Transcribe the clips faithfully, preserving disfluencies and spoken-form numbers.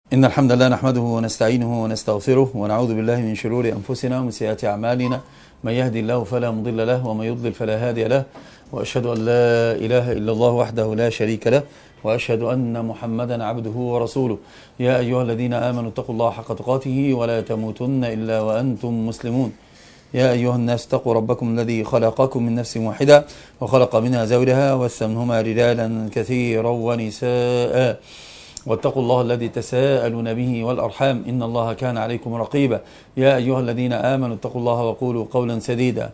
إن الحمد لله نحمده ونستعينه ونستغفره ونعوذ بالله من شرور أنفسنا ومن سيئات أعمالنا. من يهدي الله فلا مضل له ومن يضلل فلا هادي له، وأشهد أن لا إله إلا الله وحده لا شريك له، وأشهد أن محمدا عبده ورسوله. يا أيها الذين آمنوا اتقوا الله حق تقاته ولا تموتن إلا وأنتم مسلمون. يا أيها الناس اتقوا ربكم الذي خلقكم من نفس واحدة وخلق منها زوجها وبث منهما رجالا كثيرا ونساء، واتقوا الله الذي تساءلون به والأرحام إن الله كان عليكم رقيبا. يا أيها الذين آمنوا اتقوا الله وقولوا قولا سديدا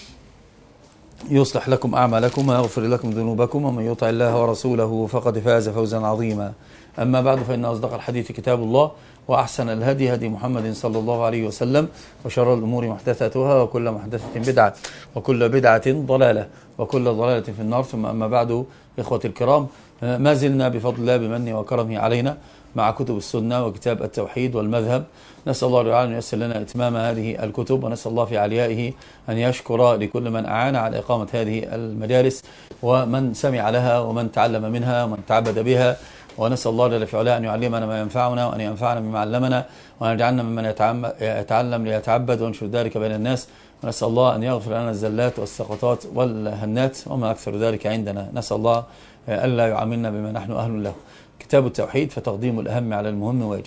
يصلح لكم أعمالكم ويغفر لكم ذنوبكم، ومن يطع الله ورسوله فقد فاز فوزا عظيما. أما بعد، فإن أصدق الحديث كتاب الله، وأحسن الهدي هدي محمد صلى الله عليه وسلم، وشر الأمور محدثاتها، وكل محدثة بدعة، وكل بدعة ضلالة، وكل ضلالة في النار. ثم أما بعد، إخوة الكرام، ما زلنا بفضل الله بمنه وكرمه علينا مع كتب السنة وكتاب التوحيد والمذهب. نسأل الله تعالى أن ييسر لنا إتمام هذه الكتب، ونسأل الله في عليائه أن يشكر لكل من أعان على إقامة هذه المجالس، ومن سمع لها، ومن تعلم منها، ومن تعبد بها. ونسأل الله جل في علاه أن يعلمنا ما ينفعنا، وأن ينفعنا بما علمنا، وأن يجعلنا ممن يتعلم ليتعبد وينشر ذلك بين الناس. ونسأل الله أن يغفر لنا الزلات والسقطات والهنات وما أكثر ذلك عندنا. نسأل الله ألا يعاملنا بما نحن أهل له. كتاب التوحيد، فتقديم الأهم على المهم واجب.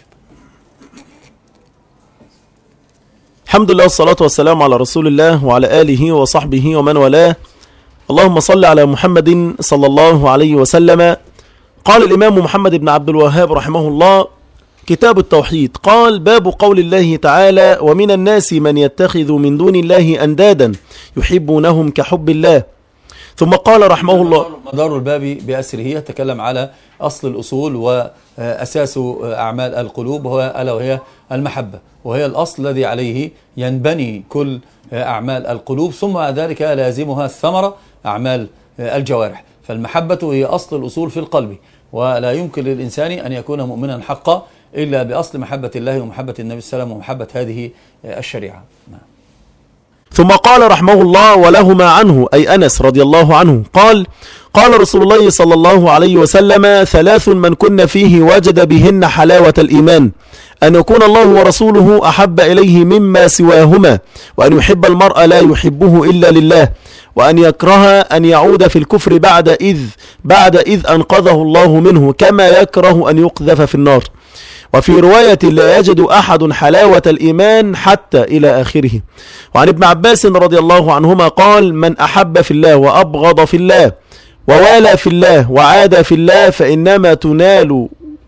الحمد لله والصلاة والسلام على رسول الله وعلى آله وصحبه ومن والاه. اللهم صل على محمد صلى الله عليه وسلم. قال الإمام محمد بن عبد الوهاب رحمه الله: كتاب التوحيد. قال: باب قول الله تعالى: ومن الناس من يتخذ من دون الله أندادا يحبونهم كحب الله. ثم قال رحمه الله: مدار الباب بأسره يتكلم على أصل الأصول وأساس أعمال القلوب، وهو ألا وهي المحبة، وهي الأصل الذي عليه ينبني كل أعمال القلوب، ثم ذلك لازمها الثمرة أعمال الجوارح. فالمحبة هي أصل الأصول في القلب، ولا يمكن للإنسان أن يكون مؤمنا حقا إلا بأصل محبة الله ومحبة النبي صلى الله عليه وسلم ومحبة هذه الشريعة. ثم قال رحمه الله: ولهما عنه أي أنس رضي الله عنه قال: قال رسول الله صلى الله عليه وسلم: ثلاث من كن فيه وجد بهن حلاوة الإيمان: أن يكون الله ورسوله أحب إليه مما سواهما، وأن يحب المرء لا يحبه إلا لله، وأن يكره أن يعود في الكفر بعد إذ بعد إذ أنقذه الله منه، كما يكره أن يقذف في النار. وفي رواية: لا يجد أحد حلاوة الإيمان حتى إلى آخره. وعن ابن عباس رضي الله عنهما قال: من أحب في الله وأبغض في الله ووالى في الله وعاد في الله فإنما تنال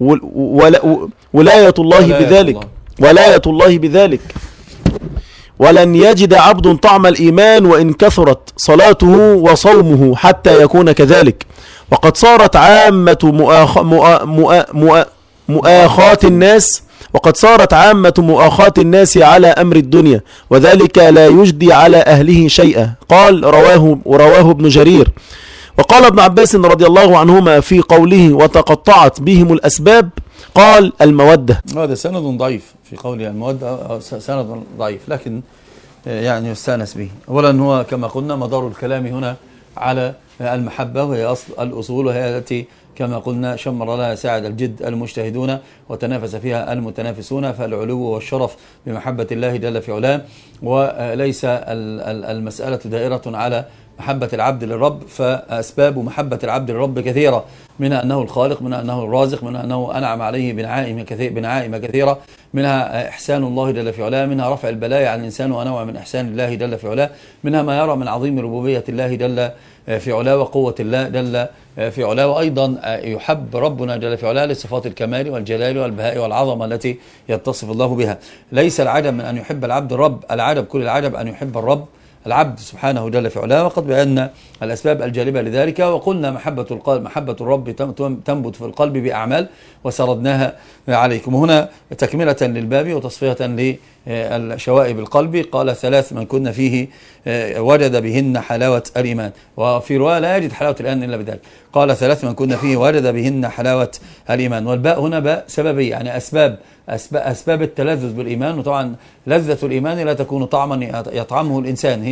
ولاية الله بذلك ولاية الله بذلك ولن يجد عبد طعم الإيمان وإن كثرت صلاته وصومه حتى يكون كذلك. وقد صارت عامة مؤاخ... مؤا... مؤا... مؤا... مؤاخاة الناس وقد صارت عامة مؤاخاة الناس على أمر الدنيا، وذلك لا يجدي على أهله شيئا. قال: رواه رواه ابن جرير. وقال ابن عباس رضي الله عنهما في قوله: وتقطعت بهم الأسباب، قال: المودة. هذا سند ضعيف في قوله المودة، سند ضعيف، لكن يعني يستأنس به. أولا هو كما قلنا مدار الكلام هنا على المحبة، وهي أصل الأصول، وهي التي كما قلنا شمر لها ساعد الجد المجتهدون وتنافس فيها المتنافسون. فالعلو والشرف بمحبة الله جل في علاه، وليس المسألة دائرة على محبة العبد للرب، فأسباب محبة العبد للرب كثيرة، منها أنه الخالق، منها أنه الرازق، منها أنه أنعم عليه بنعائم كثير بنعائم كثيرة، منها إحسان الله جل في علاه، منها رفع البلايا عن الإنسان ونوع من إحسان الله جل في علاه، منها ما يرى من عظيم ربوبية الله جل في علاه وقوة الله جل في علاه. وأيضا يحب ربنا جل في علاه لصفات الكمال والجلال والبهاء والعظمة التي يتصف الله بها. ليس العجب من أن يحب العبد الرب، العجب كل العجب أن يحب الرب العبد سبحانه جل في علاه. وقد بينا الأسباب الجالبة لذلك، وقلنا محبة القلب محبة الرب تنبت في القلب بأعمال، وسردناها عليكم. هنا تكملة للباب وتصفية للشوائب القلب. قال: ثلاث من كنا فيه وجد بهن حلاوة الإيمان. وفي رواية: لا يجد حلاوة الإيمان إلا بذلك. قال: ثلاث من كنا فيه وجد بهن حلاوة الإيمان. والباء هنا باء سببية، يعني أسباب أسباب التلذذ بالإيمان. وطبعا لذة الإيمان لا تكون طعما يطعمه الإنسان، هي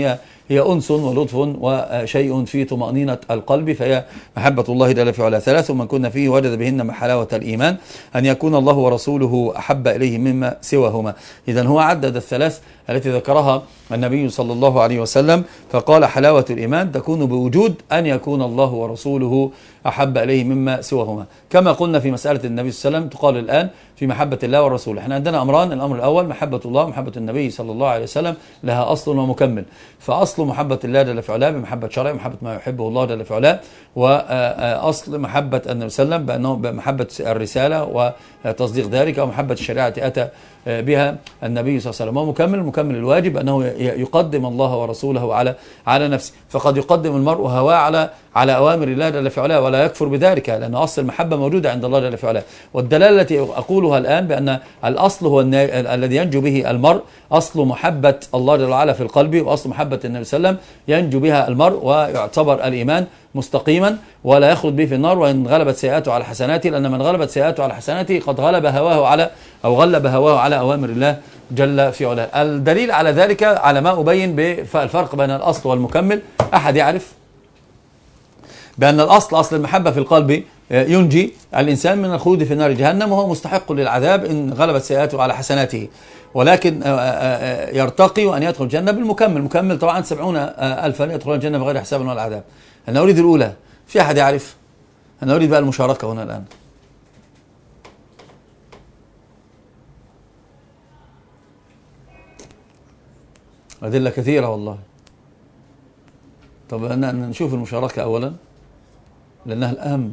هي أنس ولطف وشيء في طمأنينة القلب، فهي محبة الله جل في علاه. ثلاث من كنا فيه وجد بهن حلاوة الإيمان، أن يكون الله ورسوله أحب إليه مما سواهما. إذن هو عدد الثلاث التي ذكرها النبي صلى الله عليه وسلم، فقال حلاوة الإيمان تكون بوجود أن يكون الله ورسوله أحب إليه مما سواهما، كما قلنا في مسألة النبي صلى الله عليه وسلم تقال الآن في محبة الله والرسول. احنا عندنا أمران، الأمر الأول محبة الله ومحبة النبي صلى الله عليه وسلم، لها أصل ومكمل. فأصل محبة الله جل في علاه بمحبة شرعه، محبة ما يحبه الله جل في علاه، وأصل محبة النبي صلى الله عليه وسلم بأنه بمحبة الرسالة وتصديق ذلك، ومحبة الشريعة أتى بها النبي صلى الله عليه وسلم. ومكمل مكمل الواجب أنه يقدم الله ورسوله على على نفسه، فقد يقدم المرء هواه على على أوامر الله جل في علاه ولا يكفر بذلك، لأن أصل المحبة موجودة عند الله جل في علاه. والدلالة التي أقولها الآن بأن الأصل هو الذي ينجو به المرء، أصل محبة الله جل وعلا في القلب، وأصل محبة النبي صلى الله عليه وسلم ينجو بها المرء، ويعتبر الإيمان مستقيما ولا يخلد به في النار، وإن غلبت سيئاته على حسناته، لأن من غلبت سيئاته على حسناته قد غلب هواه على أو غلب هواه على أوامر الله جل في علاه. الدليل على ذلك على ما أبين بالفرق بين الأصل والمكمل. أحد يعرف بأن الأصل أصل المحبة في القلب ينجي الإنسان من الخلود في نار جهنم، وهو مستحق للعذاب إن غلبت سيئاته على حسناته، ولكن يرتقي وأن يدخل الجنة بالمكمل. مكمل طبعا سبعون ألفا يدخلون الجنة بغير حساب ولا عذاب. أنا أريد الأولى، في أحد يعرف؟ أنا أريد بقى المشاركة هنا الآن. أدلة كثيرة والله. طب أنا نشوف المشاركة أولا لأنها الأهم.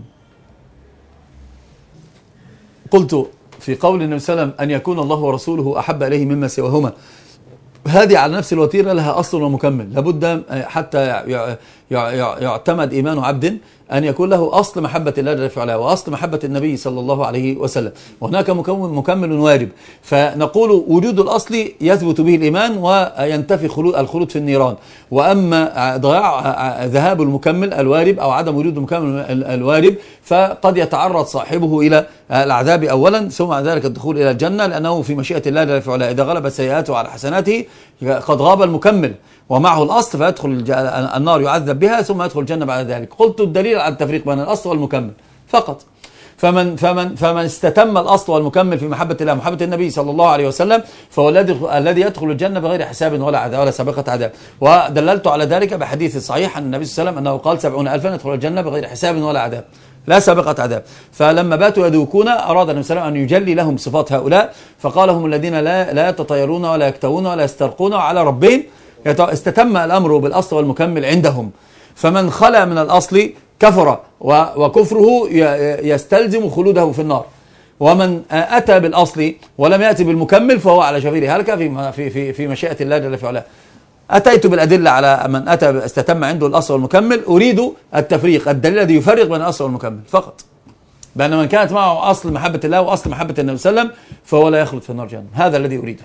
قلت في قول النبي صلى الله عليه وسلم أن يكون الله ورسوله أحب إليه مما سواهما، هذه على نفس الوتيرة لها أصل ومكمل. لابد حتى يعتمد إيمان عبد أن يكون له أصل محبة الله جل وعلا وأصل محبة النبي صلى الله عليه وسلم، وهناك مكمل واجب. فنقول وجود الأصل يثبت به الإيمان وينتفي الخلود في النيران، وأما ضياع ذهاب المكمل الواجب أو عدم وجود المكمل الواجب فقد يتعرض صاحبه إلى العذاب أولا، ثم ذلك الدخول إلى الجنة، لأنه في مشيئة الله جل وعلا إذا غلبت سيئاته على حسناته قد غاب المكمل ومعه الأصل، فيدخل النار يعذب بها ثم يدخل الجنة بعد ذلك. قلت الدليل على التفريق بين الأصل والمكمل فقط. فمن فمن فمن استتم الأصل والمكمل في محبة الله محبة النبي صلى الله عليه وسلم فهو الذي الذي يدخل الجنة بغير حساب ولا عذاب ولا سابقة عذاب. ودللت على ذلك بحديث صحيح عن النبي صلى الله عليه وسلم أنه قال سبعون ألفا يدخل الجنة بغير حساب ولا عذاب لا سابقة عذاب. فلما باتوا يذوقون أراد النبي صلى الله عليه وسلم أن يجلي لهم صفات هؤلاء، فقال هم الذين لا لا يتطيرون ولا يكتوون ولا يسترقون على ربهم. استتم الأمر بالأصل والمكمل عندهم، فمن خلى من الأصل كفر وكفره يستلزم خلوده في النار، ومن أتى بالأصل ولم يأتي بالمكمل فهو على شفير هلكة في في في في مشيئة الله جل في علاه. أتيت بالأدلة على من أتى استتم عنده الأصل والمكمل، أريد التفريق، الدليل الذي يفرق بين الأصل والمكمل فقط، بأن من كانت معه أصل محبة الله وأصل محبة النبي صلى الله عليه وسلم فهو لا يخلد في النار جهنم. هذا الذي أريده.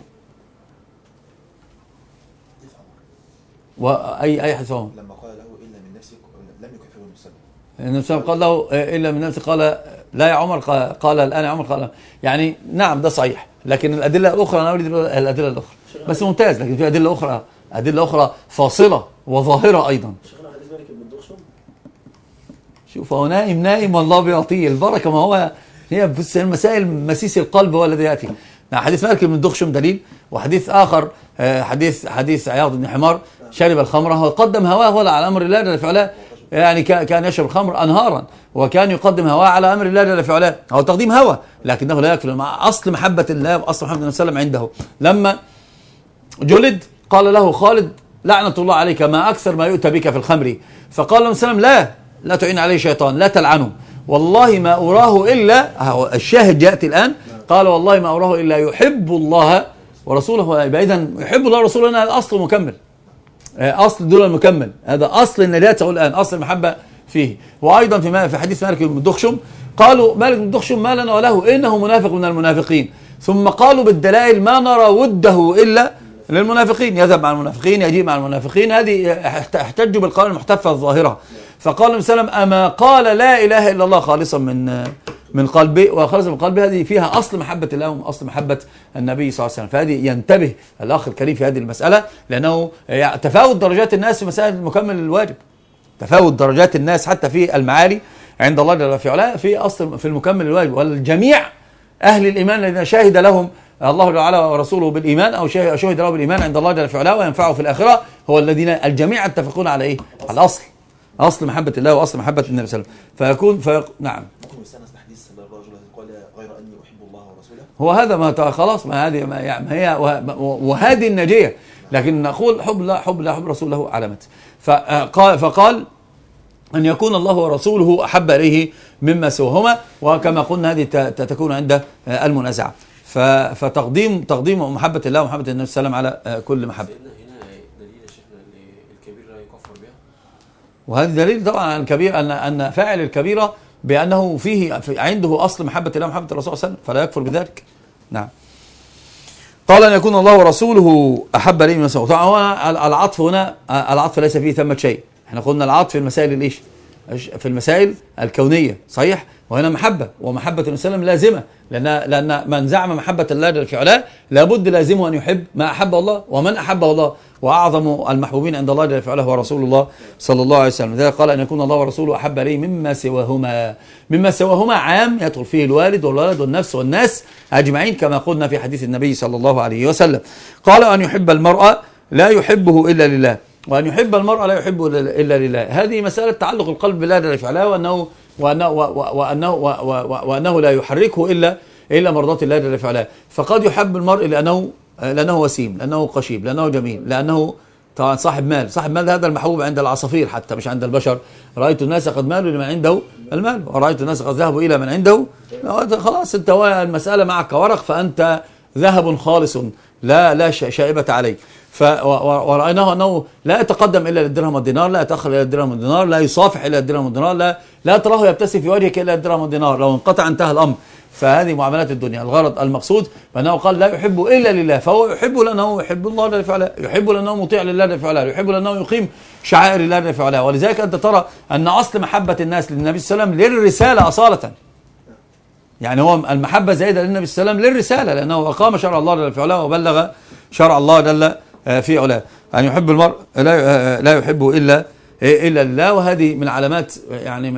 وأي أي حديث لما قال له إلا من نفسك لم يكفره المسلم. النبي صلى الله عليه وسلم قال له إلا من نفسك، قال لا يا عمر، قال الآن يا عمر، قال يعني نعم ده صحيح، لكن الأدلة الأخرى أنا أريد الأدلة الأخرى بس ممتاز، لكن في أدلة أخرى أدلة أخرى فاصلة وظاهرة أيضا. شوف هو نائم نائم والله بيعطيه البركة، ما هو هي بس المسائل مسيس القلب هو الذي يأتي. حديث مالك بن الدخشم دليل، وحديث آخر حديث حديث عياض بن حمار شرب الخمر وقدم هواه ولا على أمر الله جل في علاه، يعني كان يشرب الخمر أنهارا وكان يقدم هواه على أمر الله جل في علاه، هو تقديم هوى لكنه لا يكفي مع أصل محبة الله وأصل محبة النبي صلى الله عليه وسلم عنده. لما جلد قال له خالد لعنة الله عليك ما أكثر ما يؤتى بك في الخمر، فقال له صلى الله عليه وسلم لا لا تعين عليه شيطان، لا تلعنه، والله ما أراه إلا الشاهد يأتي الآن، قال والله ما أراه إلا يحب الله ورسوله. إذن يحب الله ورسوله هذا أصل مكمل، أصل دول المكمل، هذا أصل النجاة الآن، أصل المحبة فيه. وأيضا في في حديث مالك بن الدخشم قالوا مالك بن الدخشم ما لنا وله إنه منافق من المنافقين، ثم قالوا بالدلائل ما نرى وده إلا للمنافقين، يذهب مع المنافقين، يجيء مع المنافقين، هذه احتجوا بالقول المحتفة الظاهرة. فقال النبي صلى الله عليه وسلم أما قال لا إله إلا الله خالصا من من قلبه، وخالصا من قلبه هذه فيها أصل محبة الله وأصل محبة النبي صلى الله عليه وسلم. فهذه ينتبه الأخ الكريم في هذه المسألة، لأنه تفاوت درجات الناس في مسائل المكمل للواجب، تفاوت درجات الناس حتى في المعالي عند الله جل في علاه في أصل في المكمل للواجب. والجميع أهل الإيمان الذين شهد لهم الله جل وعلا ورسوله بالإيمان أو شهد له بالإيمان عند الله جل في علاه وينفعه في الآخرة، هو الذين الجميع يتفقون على إيه؟ على الأصل، أصل محبة الله وأصل محبة النبي صلى الله عليه وسلم. فيكون فيق... نعم. ممكن يستأنس بحديث الرجل الذي قال غير أني أحب الله ورسوله. هو هذا ما خلاص، ما هذه ما يعني هي وهذه النجية، لكن نقول حب الله حب الله حب رسوله علامة. فقال فقال أن يكون الله ورسوله أحب إليه مما سواهما، وكما قلنا هذه تكون عند المنازعة. فتقديم تقديم محبة الله ومحبة النبي صلى الله عليه وسلم على كل محبة. هنا دليل يا شيخنا الكبير لا يكفر بها، وهذا دليل طبعا عن الكبير أن أن فاعل الكبيرة بأنه فيه عنده أصل محبة الله ومحبة الرسول صلى الله عليه وسلم، فلا يكفر بذلك. نعم. قال أن يكون الله ورسوله أحب إليه مما سواهما. طبعا العطف هنا العطف ليس فيه ثمة شيء، احنا قلنا العطف في المسائل الايش؟ في المسائل الكونية صحيح، وهنا محبة، ومحبة النبي صلى الله عليه وسلم لازمة، لأن لأن من زعم محبة الله جل في علاه لابد لازمه أن يحب ما أحب الله ومن أحبه الله، وأعظم المحبوبين عند الله جل في علاه هو رسول الله صلى الله عليه وسلم. لذلك قال أن يكون الله ورسوله أحب إليه مما سواهما. مما سواهما عام يدخل فيه الوالد والولد والنفس والناس أجمعين، كما قلنا في حديث النبي صلى الله عليه وسلم. قال أن يحب المرأة لا يحبه إلا لله، وأن يحب المرأة لا يحبه إلا لله. هذه مسألة تعلق القلب بالله جل في علاه، وأنه وأنه وأنه وأنه لا يحركه إلا إلا مرضات الله جل في علاه. فقد يحب المرء لأنه لأنه وسيم، لأنه قشيب، لأنه جميل، لأنه طبعا صاحب مال. صاحب مال هذا المحبوب عند العصافير حتى مش عند البشر. رأيت الناس قد مالوا لمن عنده المال، ورأيت الناس قد ذهبوا إلى من عنده. خلاص أنت المسألة معك ورق، فأنت ذهب خالص لا لا شائبة عليك. ورأيناه أنه لا يتقدم إلا للدرهم والدينار، لا يتأخر إلى الدرهم والدينار، لا يصافح إلى الدرهم والدينار، لا لا تراه يبتسم في وجهك إلا الدرهم والدينار، لو انقطع انتهى الأمر. فهذه معاملات الدنيا. الغرض المقصود بأنه قال لا يحب إلا لله، فهو يحب لأنه يحب الله جل وعلا، يحب لأنه مطيع لله جل وعلا، يحب لأنه يقيم شعائر الله جل وعلا. ولذلك أنت ترى أن أصل محبة الناس للنبي صلى الله عليه وسلم للرسالة أصالة، يعني هو المحبة زائدة للنبي صلى الله عليه وسلم للرسالة، لأنه أقام شرع الله جل وعلا وبلغ شرع الله جل في علاه. أن يحب المرء لا لا يحبه إلا إلا لله. وهذه من علامات يعني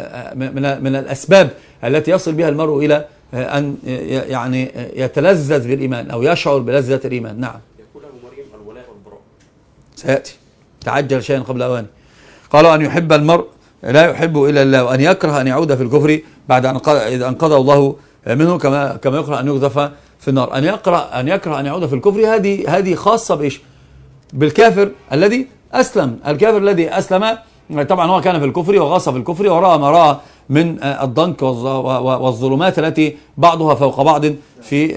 من من الأسباب التي يصل بها المرء إلى أن يعني يتلذذ بالإيمان أو يشعر بلذة الإيمان. نعم. يقول أبو مريم الولاء والبراء سيأتي، تعجل شيئا قبل أوانه. قالوا أن يحب المرء لا يحبه إلا الله، وأن يكره أن يعود في الكفر بعد أن إذا أنقذه الله منه، كما كما يكره أن يقذف في النار. أن يكره أن يكره أن يعود في الكفر، هذه هذه خاصة بإيش؟ بالكافر الذي أسلم. الكافر الذي أسلم طبعا هو كان في الكفر وغاص في الكفر ورأى ما رأى من الضنك والظلمات التي بعضها فوق بعض في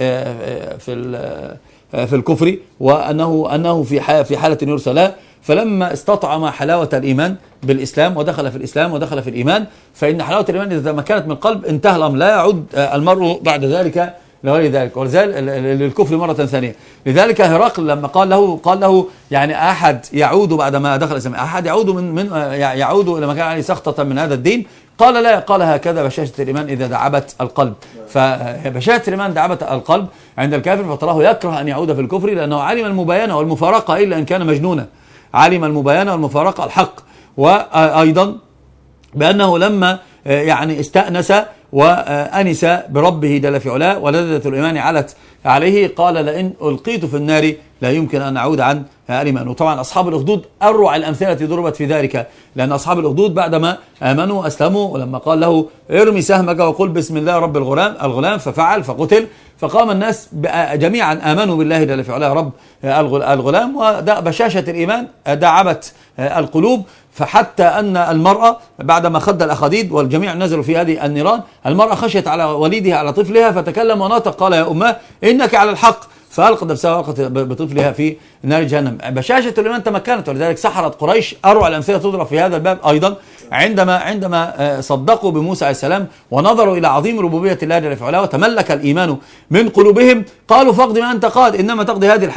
في في الكفر، وأنه أنه في في حالة يرسل له. فلما استطعم حلاوة الإيمان بالإسلام ودخل في الإسلام ودخل في الإيمان، فإن حلاوة الإيمان إذا ما كانت من القلب انتهى الأمر، لا يعود المرء بعد ذلك لغير ذلك، ولذلك للكفر مرة ثانية. لذلك هرقل لما قال له قال له يعني أحد يعود بعد ما دخل الإسلام، أحد يعود من من يعود إلى ما كان عليه سخطة من هذا الدين؟ قال لا، قال هكذا بشاشة الإيمان إذا دعبت القلب. فبشاشة الإيمان دعبت القلب عند الكافر، فتراه يكره أن يعود في الكفر، لأنه علم المباينة والمفارقة إلا إن كان مجنونا، علم المباينة والمفارقة الحق. وأيضا بأنه لما يعني استأنس وأنس بربه جل في علاه ولذة الإيمان علت عليه، قال لئن ألقيت في النار لا يمكن أن أعود عن الإيمان. وطبعا أصحاب الأخدود أروع الأمثلة ضربت في ذلك، لأن أصحاب الأخدود بعدما آمنوا وأسلموا، ولما قال له ارمي سهمك وقل بسم الله رب الغلام الغلام ففعل فقتل، فقام الناس جميعا آمنوا بالله جل في علاه رب الغلام، وبشاشة الإيمان دعبت القلوب. فحتى أن المرأة بعدما خد الأخديد والجميع نزلوا في هذه النيران، المرأة خشيت على وليدها على طفلها فتكلم ونطق، قال يا أماه إنك على الحق، فألقت نفسها وألقت بطفلها في نار جهنم. بشاشة الإيمان تمكنت، ولذلك سحرت قريش أروع الأمثلة تضرب في هذا الباب أيضا، عندما عندما صدقوا بموسى عليه السلام ونظروا إلى عظيم ربوبية الله جل في علاه وتملك الإيمان من قلوبهم، قالوا فاقض ما أنت قاد، إنما تقضي هذه الحياة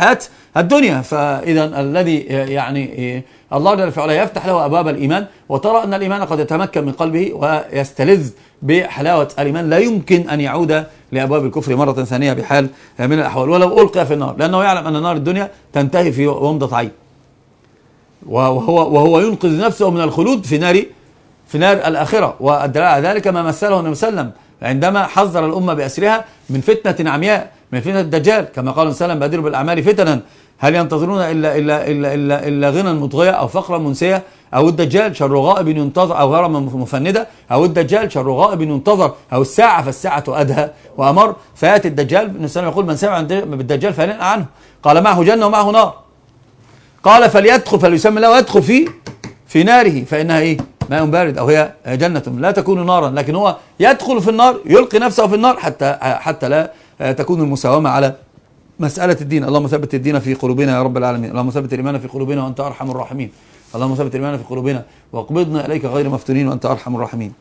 الدنيا. فإذا الذي يعني الله جل وعلا يفتح له أبواب الإيمان، وترى أن الإيمان قد يتمكن من قلبه ويستلذ بحلاوة الإيمان، لا يمكن أن يعود لأبواب الكفر مرة ثانية بحال من الأحوال ولو ألقي في النار، لأنه يعلم أن نار الدنيا تنتهي في ومضة عين، وهو, وهو ينقذ نفسه من الخلود في نار في نار الآخرة. والدليل على ذلك ما مثله النبي صلى الله عليه وسلم عندما حذر الأمة بأسرها من فتنة عمياء، من فتنة الدجال، كما قال صلى الله عليه وسلم: بادروا بالأعمال فتنا هل ينتظرون إلا إلا إلا إلا, إلا غنى مطغية أو فقرا منسية أو الدجال شر غائب ينتظر أو غرما مفندة أو الدجال شر غائب ينتظر أو الساعة فالساعة أدهى وأمر. فيأتي الدجال، النبي صلى الله عليه وسلم يقول: من سمع بالدجال فلينأ عنه. قال: معه جنة ومعه نار. قال: فليدخل فليسمى الله ويدخل في في ناره فإنها إيه؟ ماء بارد أو هي جنة لا تكون نارا، لكن هو يدخل في النار، يلقي نفسه في النار حتى حتى لا تكون المساومة على مسألة الدين. اللهم ثبت الدين في قلوبنا يا رب العالمين، اللهم ثبت الإيمان في قلوبنا وأنت أرحم الراحمين، اللهم ثبت الإيمان في قلوبنا واقبضنا إليك غير مفتونين وأنت أرحم الراحمين.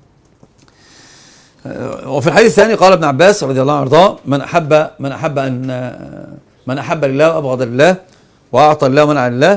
وفي الحديث الثاني قال ابن عباس رضي الله عنه وارضاه: من أحب من أحب أن من أحب لله وأبغض لله وأعطى لله ومنع لله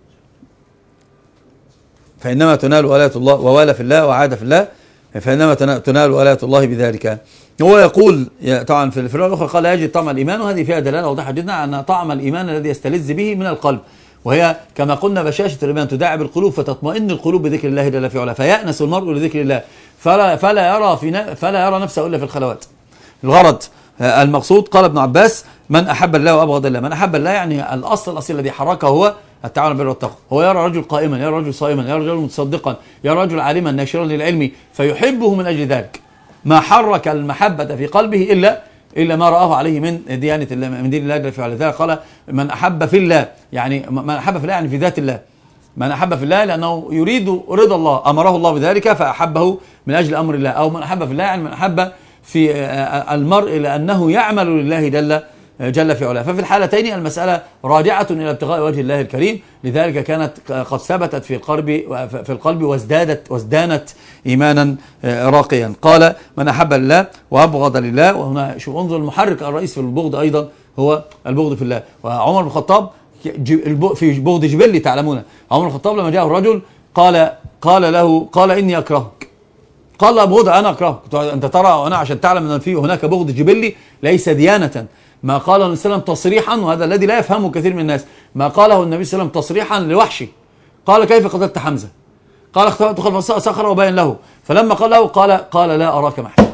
فإنما تنال ولاية الله، ووالى في الله وعاد في الله فإنما تنال ولاية الله بذلك. هو يقول طبعا في الفرقة الأخرى قال: يجد طعم الإيمان، وهذه فيها دلالة واضحة جدا أن طعم الإيمان الذي يستلذ به من القلب، وهي كما قلنا بشاشة الإيمان تداعب القلوب فتطمئن القلوب بذكر الله جل في علاه، فيأنس المرء لذكر الله فلا فلا يرى في فلا يرى نفسه إلا في الخلوات. الغرض المقصود قال ابن عباس: من أحب الله وأبغض الله. من أحب الله يعني الأصل الأصيل الذي حركه هو التعاون بالبر والتقوى. هو يرى رجل قائما، يرى رجل صائما، يرى رجل متصدقا، يرى رجل عالما ناشرا للعلم فيحبه من أجل ذلك. ما حرك المحبة في قلبه إلا إلا ما رآه عليه من ديانة الله، من دين الله جل في علاه. ذلك قال: من أحب في الله، يعني من أحب في الله يعني في ذات الله. من أحب في الله لأنه يريد رضا الله، أمره الله بذلك فأحبه من أجل أمر الله. أو من أحب في الله يعني من أحب في المرء لأنه يعمل لله جل جل في علاه. ففي الحالتين المسألة راجعة إلى ابتغاء وجه الله الكريم، لذلك كانت قد ثبتت في القلب في القلب وازدادت وازدانت إيمانا راقيا. قال: من أحب لله وأبغض لله. وهنا شوف انظر المحرك الرئيس في البغض أيضا هو البغض في الله. وعمر بن الخطاب في بغض جبلي تعلمون، عمر بن الخطاب لما جاءه الرجل قال قال له قال إني أكرهك. قال: أبغض أنا أكرهك. أنت ترى أنا عشان تعلم أن في هناك بغض جبلي ليس ديانة. ما قاله النبي صلى الله عليه وسلم تصريحا، وهذا الذي لا يفهمه كثير من الناس، ما قاله النبي صلى الله عليه وسلم تصريحا لوحشي. قال: كيف قتلت حمزة؟ قال: اختبأت خلف صخرة وبين له. فلما قال له قال قال لا أراك محمد.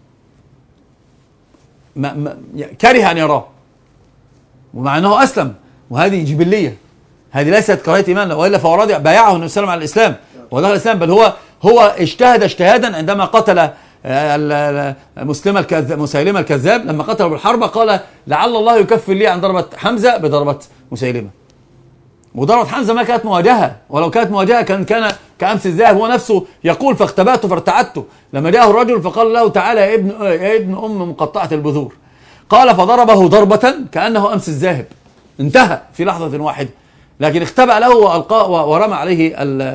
ما ما كره أن يراه، ومع أنه أسلم، وهذه جبلية، هذه ليست كراهية إيمان، وإلا فهو راضي. بايعه النبي صلى الله عليه وسلم على الإسلام ودخل الإسلام، بل هو هو اجتهد اجتهادا عندما قتل مسلم الكذاب مسيلمة الكذاب. لما قتله بالحرب قال: لعل الله يكفر لي عن ضربة حمزة بضربة مسيلمة. وضربة حمزة ما كانت مواجهة، ولو كانت مواجهة كان كان كأمس الذهب. هو نفسه يقول: فاختبأت فارتعدت. لما جاءه الرجل فقال له: تعالى يا ابن يا ابن أم مقطعة البذور. قال: فضربه ضربة كأنه أمس الذهب، انتهى في لحظة واحدة، لكن اختبأ له وألقاه ورمى عليه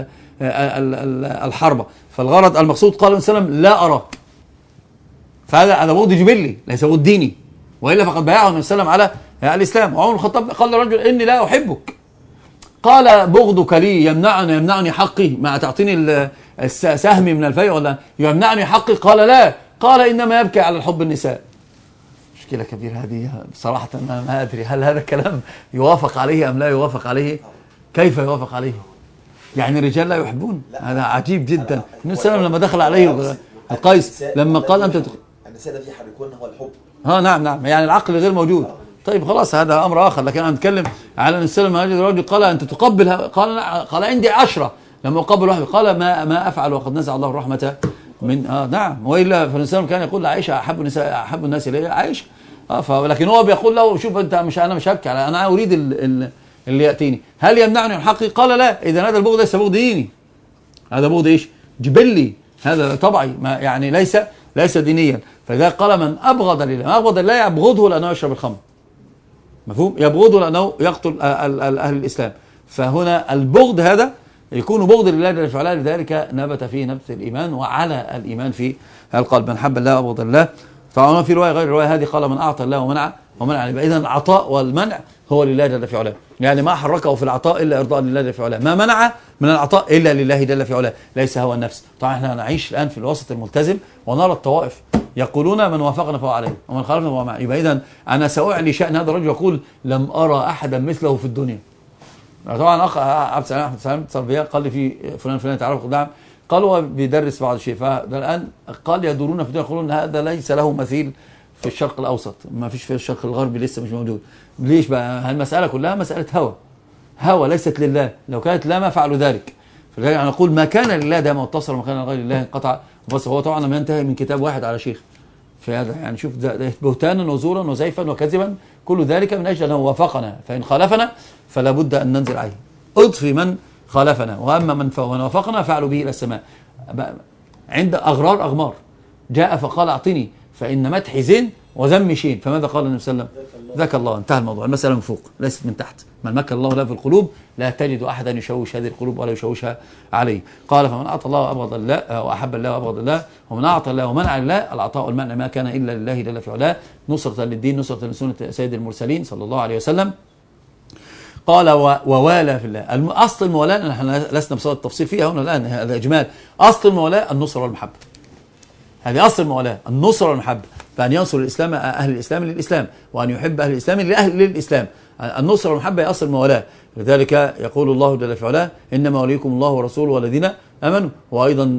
الحربة. فالغرض المقصود قال النبي صلى الله عليه وسلم: لا أراك. فهذا هذا بغض جبلي ليس بغض ديني، وإلا فقد بايعه النبي صلى الله عليه وسلم على الإسلام. وعمر الخطاب قال للرجل: إني لا أحبك. قال: بغضك لي يمنعني يمنعني حقي، ما تعطيني سهمي من الفيء ولا يمنعني حقي؟ قال: لا. قال: إنما يبكي على الحب النساء. مشكلة كبيرة هذه بصراحة. أنا ما أدري هل هذا الكلام يوافق عليه أم لا يوافق عليه. كيف يوافق عليه؟ يعني الرجال لا يحبون؟ هذا عجيب جدا. النبي صلى الله عليه وسلم لما دخل عليه القيس لما قال: أنت النساء الذي يحركون هو الحب. ها نعم نعم، يعني العقل غير موجود. طيب خلاص هذا أمر آخر، لكن أنا نتكلم على النبي صلى الله عليه وسلم. الرجل قال: أنت تقبل؟ قال: قال عندي عشرة لما أقبل واحد. قال: ما ما أفعل وقد نزع الله الرحمة من آه نعم. وإلا فالنبي صلى الله عليه وسلم كان يقول لعائشة: أحب النساء أحب الناس إلي عائشة. آه لكن هو بيقول له: شوف أنت مش أنا مش هبكي، أنا أريد ال ال اللي يأتيني. هل يمنعني من حقي؟ قال: لا. إذا هذا البغض ليس بغض ديني، هذا بغض إيش؟ جبلي، هذا طبعي، ما يعني ليس ليس دينيا. فلذلك قال: من أبغض لله، ما أبغض لله يبغضه لأنه يشرب الخمر، مفهوم؟ يبغضه لأنه يقتل أهل الإسلام. فهنا البغض هذا يكون بغض لله جل وعلا، لذلك نبت فيه نبت الإيمان وعلى الإيمان في القلب. من حب الله وأبغض الله. طبعا في رواية غير الرواية هذه قال: من أعطى الله ومنع ومنع. يبقى إذا العطاء والمنع هو لله جل في علاه، يعني ما حركه في العطاء إلا إرضاء لله جل في علاه، ما منع من العطاء إلا لله جل في علاه، ليس هوى النفس. طبعا احنا نعيش الآن في الوسط الملتزم ونرى الطوائف يقولون من وافقنا فهو عليه ومن خالفنا فهو معه. يبقى إذا أنا سأعلي شأن هذا الرجل يقول لم أرى أحدا مثله في الدنيا. طبعا أخ عبد السلام أحمد سلام صرفية قال لي في فلان فلان تعرف نعم، قال هو بيدرس بعض الشيء، فالآن قال يدورون في الدنيا يقولون هذا ليس له مثيل في الشرق الأوسط، ما فيش في الشرق الغربي لسه مش موجود. ليش بقى؟ المسألة كلها مسألة هوى، هوى ليست لله، لو كانت لا ما فعلوا ذلك. فلذلك نقول ما كان لله ده ما اتصل وما كان لغير الله انقطع. بس هو طبعا لم ينتهي من كتاب واحد على شيخ في هذا، يعني شوف ده بهتانا وزورا وزيفا وكذبا، كل ذلك من أجل أنه وافقنا، فإن خالفنا فلا بد أن ننزل عليه. اضفي من خالفنا، وأما من وافقنا فعلوا به إلى السماء. عند أغرار أغمار جاء فقال أعطني فإن مدحي زين وذمي شين، فماذا قال النبي صلى الله عليه وسلم؟ ذاك الله. انتهى الموضوع، المسألة من فوق ليست من تحت. من مكن الله له في القلوب لا تجد أحدا يشوش هذه القلوب ولا يشوشها عليه. قال فمن أعطى الله وأبغض الله وأحب الله وأبغض الله، ومن أعطى الله ومنع الله، العطاء والمنع ما كان إلا لله جل في علاه، نصرة للدين، نصرة لسنة سيد المرسلين صلى الله عليه وسلم. قال ووالى في الله. أصل المولاة نحن لسنا بصدد التفصيل فيها هنا الآن، هذا إجمال. أصل المولاة النصرة والمحبة، هذه أصل المولاة، النصرة والمحبة، فأن ينصر الإسلام أهل الإسلام للإسلام، وأن يحب أهل الإسلام لأهل للإسلام. النصرة والمحبة هي أصل المولاة. لذلك يقول الله جل في علاه إنما وليكم الله ورسوله والذين آمنوا. وأيضا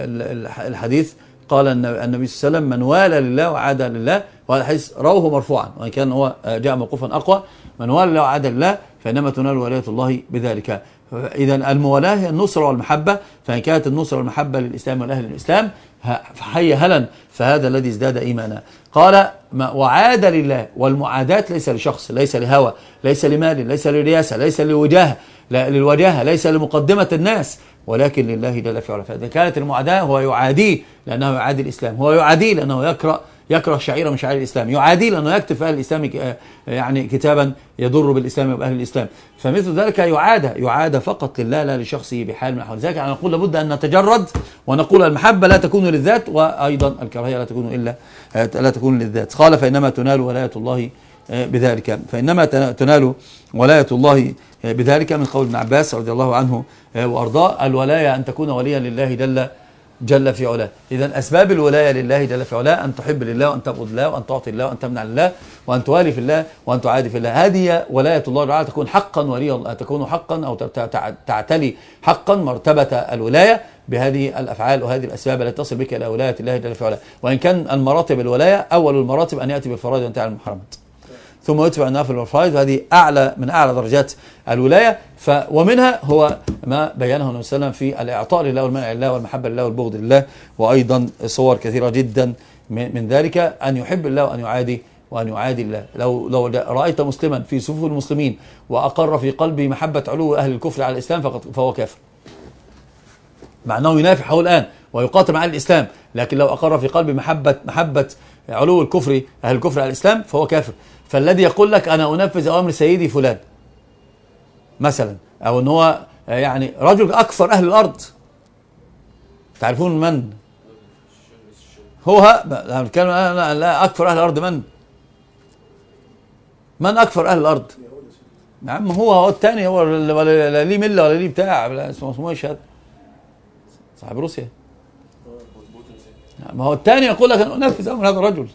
الحديث قال النبي صلى الله عليه وسلم من والى لله وعاد لله، وهذا الحديث رواه مرفوعا وإن كان هو جاء موقوفا أقوى، من والى لله وعاد لله فإنما تنال ولاية الله بذلك. إذا المولاة هي النصرة والمحبة، فإن كانت النصرة والمحبة للإسلام والأهل الإسلام فحي هلا فهذا الذي ازداد إيمانا. قال وعاد لله، والمعاداة ليس لشخص، ليس لهوى، ليس لمال، ليس لرياسة، ليس لوجاهة للوجاهة، ليس لمقدمة الناس، ولكن لله جل في علاه. فإذا كانت المعاداة هو يعاديه لأنه يعادي الإسلام، هو يعاديه لأنه يكره يكره شعيرة من شعائر الإسلام، يعادي لأنه يكتب في أهل الإسلام يعني كتابا يضر بالإسلام وبأهل الإسلام، فمثل ذلك يعاد يعاد فقط لله لا لشخصه بحال من الأحوال. لذلك نقول لابد أن نتجرد ونقول المحبة لا تكون للذات، وأيضا الكراهية لا تكون إلا لا تكون للذات. قال فإنما تنال ولاية الله بذلك، فإنما تنال ولاية الله بذلك من قول ابن عباس رضي الله عنه وأرضاه، الولاية أن تكون وليا لله جل جل في علاه. إذا أسباب الولاية لله جل في علاه أن تحب لله وأن تبغض الله وأن تعطي الله وأن تمنع لله وأن توالي في الله وأن تعادي في الله. هذه ولاية الله تعالى، تكون حقا ولي الله، تكون حقا أو تعتلي حقا مرتبة الولاية بهذه الأفعال وهذه الأسباب التي تصل بك إلى ولاية الله جل في علاه. وإن كان المراتب الولاية أول المراتب أن يأتي بالفرائض وينتهي عن المحرمات، ثم يتبع النوافل والفرائض، وهذه أعلى من أعلى درجات الولاية. ف ومنها هو ما بينه النبي صلى الله عليه وسلم في الإعطاء لله والمنع لله والمحبة لله والبغض لله، وأيضا صور كثيرة جدا من ذلك، أن يحب الله وأن يعادي وأن يعادي الله. لو لو رأيت مسلما في صفوف المسلمين وأقر في قلبه محبة علو أهل الكفر على الإسلام فقط فهو كافر، مع أنه ينافحه الآن ويقاتل مع الإسلام، لكن لو أقر في قلبه محبة محبة علو الكفر أهل الكفر على الإسلام فهو كافر. فالذي يقول لك أنا أنفذ أوامر سيدي فلان مثلا، أو أن هو يعني رجل أكثر أهل الأرض، تعرفون من هو؟ لا, لا أكثر أهل الأرض من؟ من أكثر أهل الأرض؟ يا عم هو هو الثاني، هو لا ليه ملة ولا ليه بتاع، اسمه اسمه ايش هذا؟ صاحب روسيا. ما هو الثاني يقول لك أنا أنفذ أمر هذا الرجل.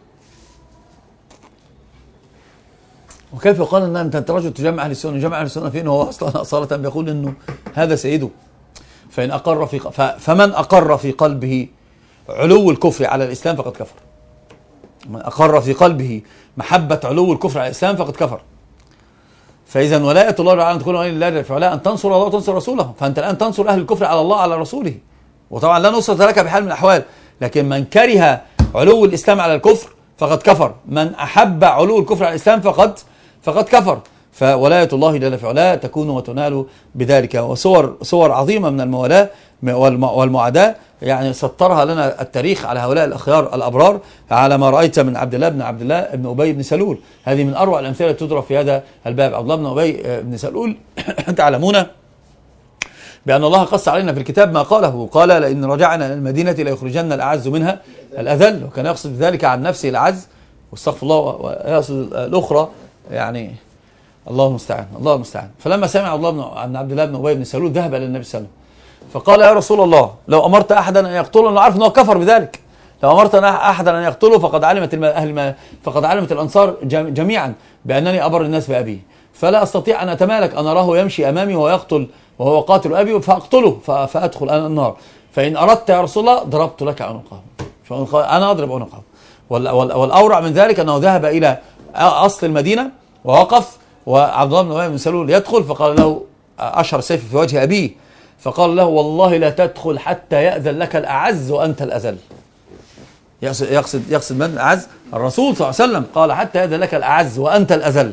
وكيف يقال ان انت رجل تجمع اهل السنه؟ جمع اهل السنه فين؟ هو اصلا اصاله بيقول انه هذا سيده. فان اقر في فمن اقر في قلبه علو الكفر على الاسلام فقد كفر. من اقر في قلبه محبه علو الكفر على الاسلام فقد كفر. فاذا ولايه الله تعالى ان تكون ولي لله في علاه، ان تنصر الله وتنصر رسوله. فانت الان تنصر اهل الكفر على الله على رسوله، وطبعا لا نصرة لك بحال من الاحوال. لكن من كره علو الاسلام على الكفر فقد كفر، من احب علو الكفر على الاسلام فقد فقد كفر. فولاية الله جل في علاه تكون وتنال بذلك. وصور صور عظيمة من الموالاة والمعاداة يعني سطرها لنا التاريخ على هؤلاء الأخيار الأبرار، على ما رأيت من عبد الله بن عبد الله بن أبي بن سلول. هذه من أروع الأمثلة التي تضرب في هذا الباب. عبد الله بن أبي بن سلول تعلمون بأن الله قص علينا في الكتاب ما قاله، قال لئن رجعنا إلى المدينة ليخرجن الأعز منها الأذل، وكان يقصد بذلك عن نفسه الأعز واستغفر الله ويقصد الأخرى يعني الله المستعان الله المستعان. فلما سمع عبد الله بن عبد الله بن أبي بن سلول ذهب إلى النبي صلى الله عليه وسلم فقال يا رسول الله لو أمرت أحدا أن يقتله، أنا عارف أنه كفر بذلك، لو أمرت أحدا أن يقتله فقد علمت أهل فقد علمت الأنصار جميعا بأنني أبر الناس بأبيه، فلا أستطيع أن أتمالك أن أراه يمشي أمامي وهو يقتل وهو قاتل أبي فأقتله فأدخل أنا النار، فإن أردت يا رسول الله ضربت لك عنقه، أنا أضرب عنقه. والأورع من ذلك أنه ذهب إلى أصل المدينة ووقف، وعبد الله بن أبي بن سلول يدخل فقال له أشهر سيف في وجه أبيه فقال له والله لا تدخل حتى يأذن لك الأعز وأنت الأذل. يقصد يقصد من الأعز؟ الرسول صلى الله عليه وسلم قال حتى يأذن لك الأعز وأنت الأذل.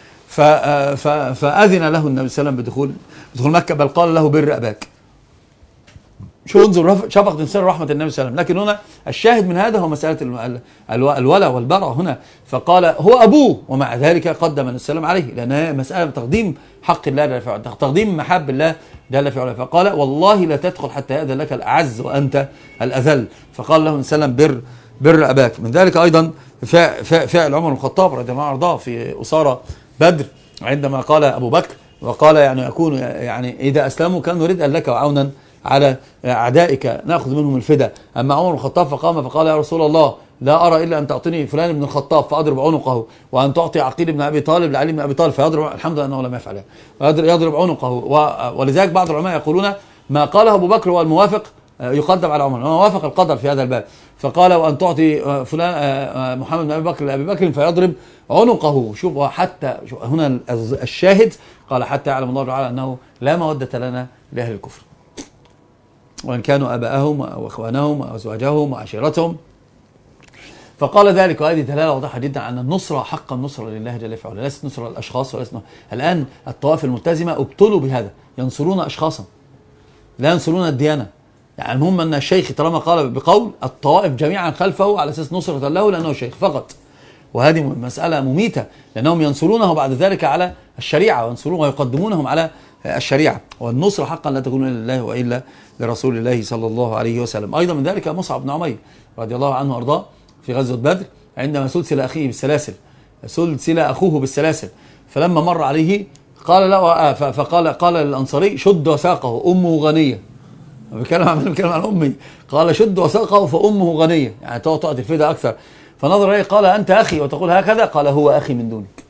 فأذن له النبي صلى الله عليه وسلم بدخول بدخول مكة، بل قال له بر أباك. شو انظر شفقة سر رحمة النبي صلى الله عليه وسلم. لكن هنا الشاهد من هذا هو مسألة الولا والبراء هنا، فقال هو أبوه ومع ذلك قدم السلام عليه، لأنها مسألة تقديم حق الله جل في علاه، تقديم محاب الله جل في علاه. فقال والله لا تدخل حتى يأذن لك الأعز وأنت الأذل، فقال له السلام بر بر أباك. من ذلك أيضا فعل عمر بن الخطاب رضي الله عنه وارضاه في أسارة بدر عندما قال أبو بكر وقال يعني يكون يعني إذا أسلموا كانوا ردءا لك وعونا على أعدائك نأخذ منهم الفداء. أما عمر بن الخطاب فقام فقال يا رسول الله لا أرى إلا أن تعطيني فلان بن الخطاب فأضرب عنقه، وأن تعطي عقيل بن أبي طالب لعلي بن أبي طالب فيضرب، الحمد لله أنه لم يفعل، يضرب عنقه. ولذلك بعض العلماء يقولون ما قاله أبو بكر هو الموافق يقدم على عمر، هو وافق القدر في هذا الباب. فقال وأن تعطي فلان محمد بن أبي بكر لأبي بكر فيضرب عنقه. شوف حتى شوف هنا الشاهد قال حتى يعلم الله تعالى أنه لا مودة لنا لأهل الكفر وإن كانوا أباءهم وأخوانهم وأزواجهم وعشيرتهم. فقال ذلك، وهذه دلالة واضحة جدا عن النصرة حقا نصرة لله جل في علاه، ليست نصرة للأشخاص وليست نصرة. الآن الطوائف الملتزمة ابتلوا بهذا، ينصرون أشخاصا لا ينصرون الديانة. يعني المهم أن الشيخ طالما قال بقول الطوائف جميعا خلفه على أساس نصرة له لأنه شيخ فقط، وهذه مسألة مميتة لأنهم ينصرونه بعد ذلك على الشريعة وينصرون ويقدمونهم على الشريعة. والنصر حقا لا تكون إلا لله وإلا لرسول الله صلى الله عليه وسلم. أيضا من ذلك مصعب بن عمير رضي الله عنه وأرضاه في غزوة بدر عندما سلسل أخيه بالسلاسل سلسل أخوه بالسلاسل، فلما مر عليه قال له فقال قال للأنصاري شد وثاقه أمه غنية، بكلم عن بكلم عن أمي، قال شد وثاقه فأمه غنية، يعني تعطي الفداء أكثر. فنظر إليه قال أنت أخي وتقول هكذا؟ قال هو أخي من دونك،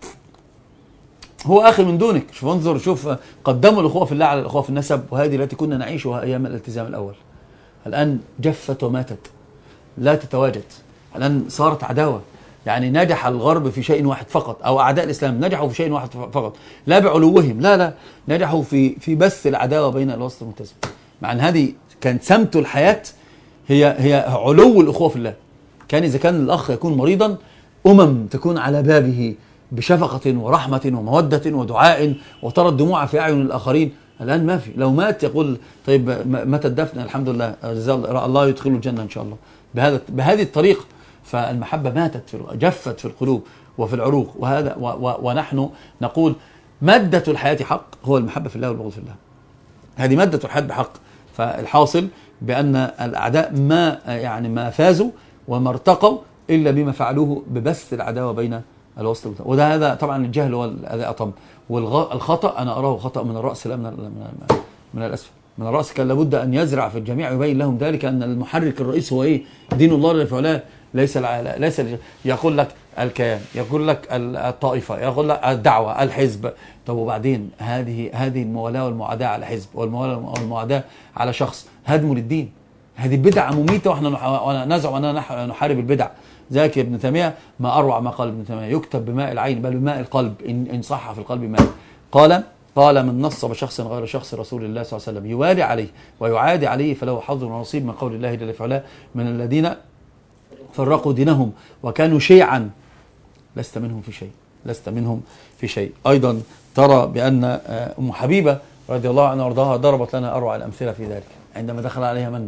هو أخي من دونك. شوف انظر شوف قدموا الأخوة في الله على الأخوة في النسب، وهذه التي كنا نعيشها أيام الالتزام الأول الآن جفت وماتت لا تتواجد. الآن صارت عداوة، يعني نجح الغرب في شيء واحد فقط، أو أعداء الإسلام نجحوا في شيء واحد فقط، لا بعلوهم، لا لا نجحوا في في بث العداوة بين الوسط الملتزم، مع أن هذه كانت سمت الحياة هي هي علو الأخوة في الله. كان إذا كان الأخ يكون مريضا أمم تكون على بابه بشفقة ورحمة ومودة ودعاء وترى الدموع في أعين الآخرين. الآن ما في، لو مات يقول طيب متى الدفن؟ الحمد لله الله يدخله الجنة إن شاء الله، بهذا بهذه الطريقة. فالمحبة ماتت في جفت في القلوب وفي العروق، وهذا و و ونحن نقول مادة الحياة حق هو المحبة في الله والبغض في الله، هذه مادة الحياة بحق. فالحاصل بأن الأعداء ما يعني ما فازوا وما ارتقوا إلا بما فعلوه ببث العداوة بين الوسط، وده هذا طبعا الجهل هو الذي أطم، والخطأ أنا أراه خطأ من الرأس لا من من, من الأسفل. من الرأس كان لابد أن يزرع في الجميع يبين لهم ذلك أن المحرك الرئيس هو إيه؟ دين الله جل في علاه، ليس ليس يقول لك الكيان، يقول لك الطائفة، يقول لك الدعوة، الحزب. طب وبعدين هذه هذه الموالاة والمعاداة على حزب والموالاة والمعاداة على شخص هدم للدين، هذه بدعة مميتة، واحنا نزعم أننا نحارب البدع. ذاك ابن تيمية ما أروع ما قال ابن تيمية، يكتب بماء العين بل بماء القلب إن, إن صح في القلب ماء. قال قال من نصب شخص غير شخص رسول الله صلى الله عليه وسلم يوالي عليه ويعادي عليه فله حظ ونصيب من قول الله جل وعلا من الذين فرقوا دينهم وكانوا شيعا لست منهم في شيء، لست منهم في شيء. أيضا ترى بأن أم حبيبة رضي الله عنها وارضاها ضربت لنا أروع الأمثلة في ذلك، عندما دخل عليها من؟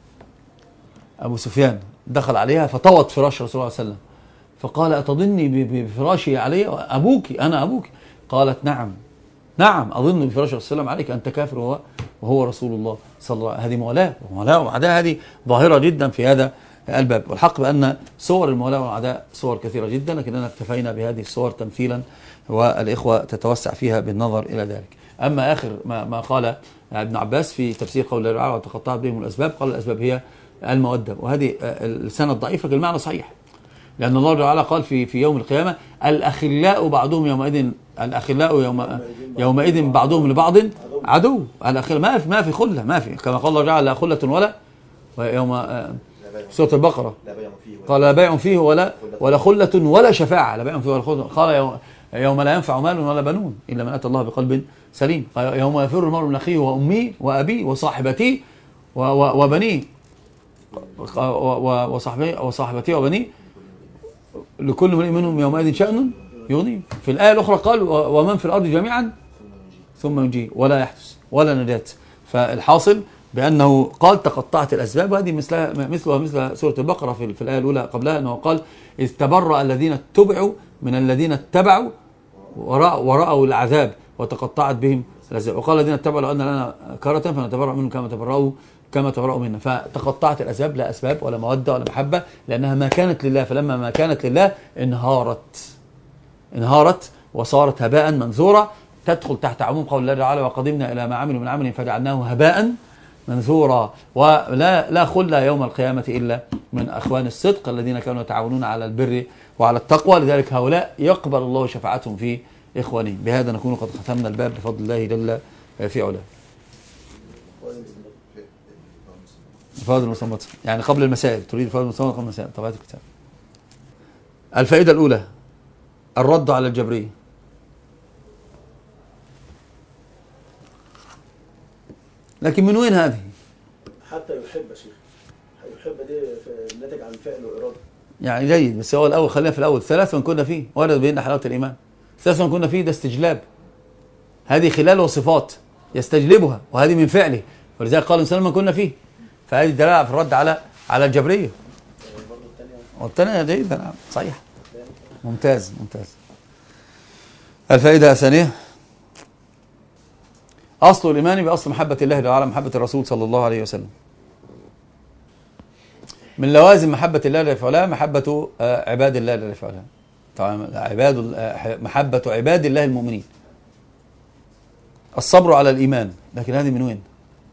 أبو سفيان، دخل عليها فطوت فراش رسول الله صلى الله عليه وسلم، فقال أتظني بفراشي علي أبوك؟ أنا أبوك؟ قالت نعم نعم أظن بفراش رسول الله صلى الله عليه وسلم عليك، أنت كافر وهو, وهو رسول الله صلى الله عليه وسلم. هذه مولاة ومولاة ومعاداة، هذه ظاهرة جدا في هذا الباب. والحق بأن صور المولاة والعداء صور كثيرة جدا، لكننا اكتفينا بهذه الصور تمثيلا، والإخوة تتوسع فيها بالنظر إلى ذلك. أما آخر ما, ما قال ابن عباس في تفسير قول الله تعالى وتقطعت بهم الأسباب، قال الأسباب هي المودة، وهذه السنة ضعيفة، لكن المعنى صحيح، لأن الله تعالى قال في في يوم القيامة الأخلاء بعضهم يومئذ الأخلاء يوم يومئذ بعضهم لبعض عدو. الأخلاء ما في ما في خلة، ما في، كما قال الله تعالى لا خلة ولا يوم سورة البقرة قال لا بيع فيه ولا ولا خلة ولا شفاعة، لا بيع فيه ولا خلة. قال يوم, يوم لا ينفع مال ولا بنون إلا من أتى الله بقلب سليم. قال يوم يفر المرء من أخيه وأمه وأبيه وصاحبته وبنيه وصاحبته وبنيه لكل امرئ منهم يومئذ شأن يغنيه. في الآية الأخرى قال ومن في الأرض جميعا ثم ينجيه ولا يحدث ولا نجاة. فالحاصل بأنه قال تقطعت الأسباب، وهذه مثلها مثلها مثل سورة البقرة في, في الآية الأولى قبلها، أنه قال إذ تبرأ الذين اتبعوا من الذين اتبعوا ورأوا العذاب وتقطعت بهم الأسباب، وقال الذين اتبعوا لو أن لنا كرة فنتبرأ منهم كما تبرأوا كما تبرأوا منا. فتقطعت الأسباب، لا أسباب ولا مودة ولا محبة، لأنها ما كانت لله، فلما ما كانت لله انهارت انهارت وصارت هباء منثورا، تدخل تحت عموم قول الله تعالى وقدمنا إلى ما عملوا من عمل فجعلناه هباء منثورا. ولا لا خلة يوم القيامة إلا من أخوان الصدق الذين كانوا يتعاونون على البر وعلى التقوى، لذلك هؤلاء يقبل الله شفاعتهم في إخوانهم. بهذا نكون قد ختمنا الباب بفضل الله جل في علاه. فوائد المستنبطة يعني قبل المسائل، تريد فوائد المستنبطة قبل المسائل. طبعات الكتاب. الفائدة الأولى الرد على الجبرية. لكن من وين هذه؟ حتى يحب يا شيخ، يحب دي ناتج عن فعل وإرادة. يعني جيد، بس هو الأول خلينا في الأول. ثلاث من كنا فيه ورد بيننا حلاوة الإيمان. ثلاث من كنا فيه ده استجلاب، هذه خلال وصفات يستجلبها، وهذه من فعله، ولذلك قال الإنسان من كنا فيه. فهذه دلالة في الرد على على الجبرية. والثانية جيدة، نعم صحيح، ممتاز ممتاز. الفائدة الثانية أصل الإيمان بأصل محبة الله تعالى محبة الرسول صلى الله عليه وسلم. من لوازم محبة الله جل في علاه محبة عباد الله جل في علاه. طبعا عباد محبة عباد الله المؤمنين. الصبر على الإيمان، لكن هذه من وين؟